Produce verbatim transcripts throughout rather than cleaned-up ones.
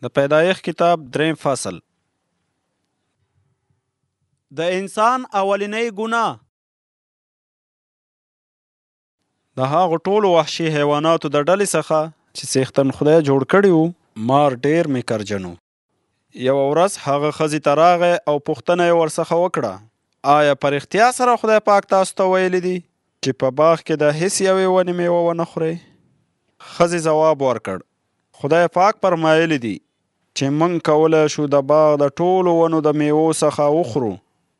د پیدایښت کتاب دریم فصل. د انسان اولنی ګناه. د هغو ټولو وحشي حیواناتو د ډلې څخه چې څښتن خدای جوړ کړي وو، مار ډېر میکرجن و. یوه ورځ هغه ښځې ته راغی او پوښتنه یې ورڅخه وکړه: آیا په رښتیا سره خدای پاک تاسو ته ویلي دي چې په باغ کې د هیڅ یوې ونې میوه ونه خورئ؟ ښځې ځواب ورکړ: خدای پاک فرمایلی دي چې موږ کولی شو د باغ د ټولو ونو د میوو څخه وخورو،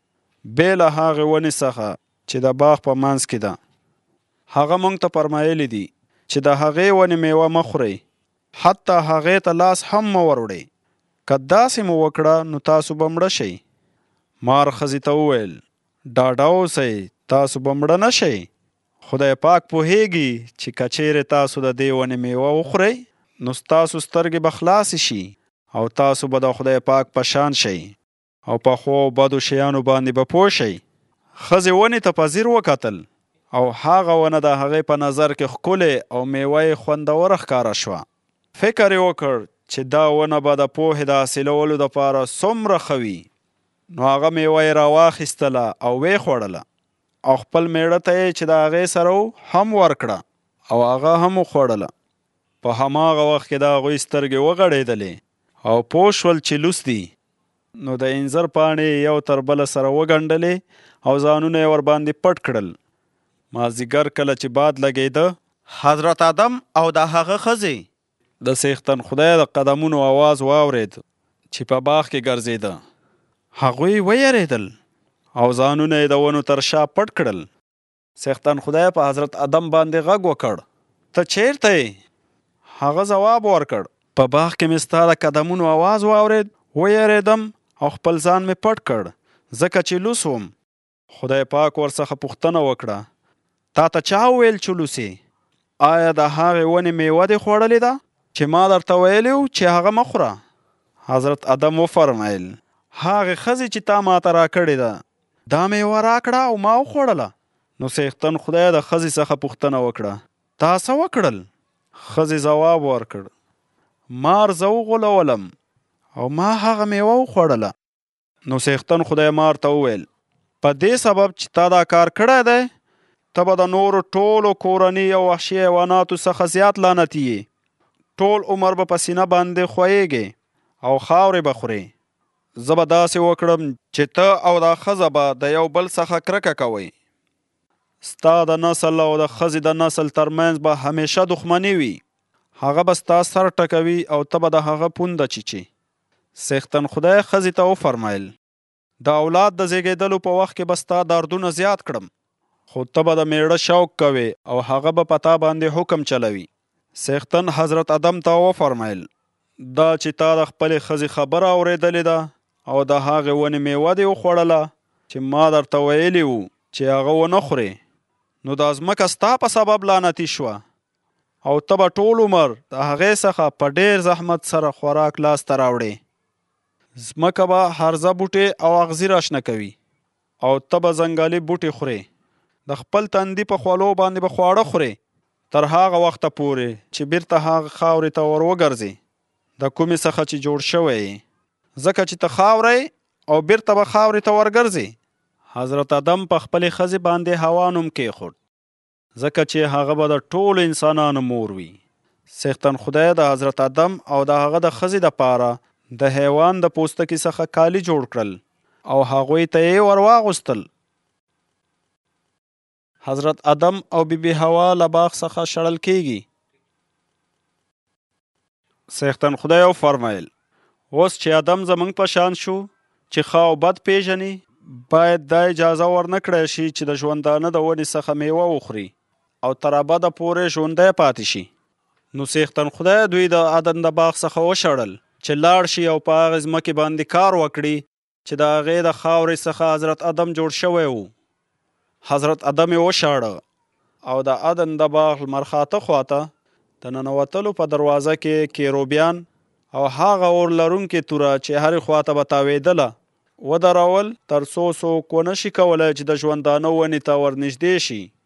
بې له هغې ونې څخه چې د باغ په منځ کې ده. هغه موږ ته فرمایلی دي چې د هغې ونې میوه مه خورئ، حتی هغې ته لاس هم مه وروړئ. که داسې مو وکړه نو تاسو به مړه شئ. مار ښځې ته وویل: ډاډه اوسئ، تاسو به مړه نه شئ. خدای پاک پوهیږي چې که چیرې تاسو د دې ونې میوه وخورئ نو ستاسو سترګې به خلاصې شي او تاسو به د خدای پاک په شان شئ او په ښو او بدو شیانو باندې به پوه شئ. ښځې ونې ته په ځیر وکتل او هغه ونه د هغې په نظر کې ښکلې او میوه یې خوندوره ښکاره شوه. فکر یې وکړ چې دا ونه به د پوهې د حاصلولو دپاره څومره ښه وي. نو هغه میوه یې راواخیستله او ویې خوړله او خپل میړه ته یې چې د هغې سره و هم ورکړه او هغه هم وخوړله. په هماغه وخت کې د هغوی سترګې وغړېدلې او پوه شول چې لوڅ دي. نو د انځر پاڼې یو تر بله سره وګنډلې او ځانونه یې ورباندې پټ کړل. مازدیګر کله چې باد لګېده، حضرت آدم او د هغه ښځې د څښتن خدای د قدمونو آواز واورېد چې په باغ کې ګرځېده. هغوی ویرېدل او ځانونه یې د ونو تر شا پټ کړل. څښتن خدای په حضرت آدم باندې غږ وکړ: ته چیرته یې؟ هغه ځواب ورکړ: په باغ کې مې ستا د قدمونو آواز واورېد، ویرېدم او خپل ځان مې پټ کړ ځکه چې لوڅ وم. خدای پاک ورڅخه پوښتنه وکړه: تا ته چا وویل چې لوڅ یې؟ آیا د هغې ونې میوه دې خوړلې ده چې ما درته ویلي وو چې هغه مه خوره؟ حضرت آدم وفرمیل: هغې ښځې چې تا ماته راکړې ده دا میوه راکړه او ما وخوړله. نو څښتن خدای د ښځې څخه پوښتنه وکړه: تا څه وکړل؟ ښځې ځواب ورکړ: مار زه وغولولم او ما هغه میوه وخوړله. نو څښتن خدای مار ته وویل: په دې سبب چې تا دا کار کړی دی، ته به د نورو ټولو کورني او وحشي حیواناتو څخه زیات لعنتي یې. ټول عمر به په سینه باندې ښویېږې او خاورې به خورې. زه به داسې وکړم چې ته او دا ښځه به د یو بل څخه کرکه کوئ. ستا د نسل او د ښځې د نسل ترمنځ به همیشه دښمني وي. هغه به ستا سر ټکوي او ته به د هغه پونده چیچې. څښتن خدای ښځې ته وفرمیل: د اولاد د زیږېدلو په وخت کې به ستا دردونه زیات کړم، خو ته به د میړه شوق کوې او هغه به په تا باندې حکم چلوي. څښتن حضرت آدم ته وفرمیل: دا چې تا د خپلې ښځې خبره اورېدلې ده او د هغې ونې میوه دې وخوړله چې ما درته ویلي وو چې هغه ونه خورې، نو دا ځمکه ستا په سبب لعنتي شوه او ته به ټول عمر د هغې څخه په ډېر زحمت سره خوراک لاسته راوړې. ځمکه به هرزه بوټې او اغزي راشنه کوي او ته به ځنګلي بوټې خورې. د خپل تندي په خولو باندې به خواړه خورې تر هغه وخته پورې چې بیرته هغه خاورې ته ور وګرځې د کومې څخه چې جوړ شوی یې، ځکه چې ته خاوره او بیرته به خاورې ته ورګرځې. حضرت آدم په خپلې ښځې باندې حوا نوم کېښود ځکه چې هغه به د ټولو انسانانو مور وي. څښتن خدای د حضرت آدم او د هغه د ښځې دپاره د حیوان د پوستکي څخه کالي جوړ کړل او هغوی ته یې ور واغوستل. حضرت آدم او بی بی حوا له باغ څخه شړل کیږي. څښتن خدای وفرمیل: اوس چې آدم زموږ په شان شو چې ښه او بد پیژني، باید دا اجازه ورنه کړی شي چې د ژوندانه د ونې څخه میوه وخوري او تر ابده پورې ژوندی پاتې شي. نو څښتن خدای دوی د عدن د باغ څخه وشړل چې لاړ شي او په هغې ځمکې باندې کار وکړي چې د هغې د خاورې څخه حضرت آدم جوړ شوی و. حضرت آدم یې وشاړه او د عدن د باغ لمرخاته خواته د ننوتلو په دروازه کې کیروبیان او هغه اور لرونکې توره چې هرې خواته به تاوېدله ودرول، تر څو څوک ونه شي کولی چې د ژوندانه ونې ته ورنږدې شي.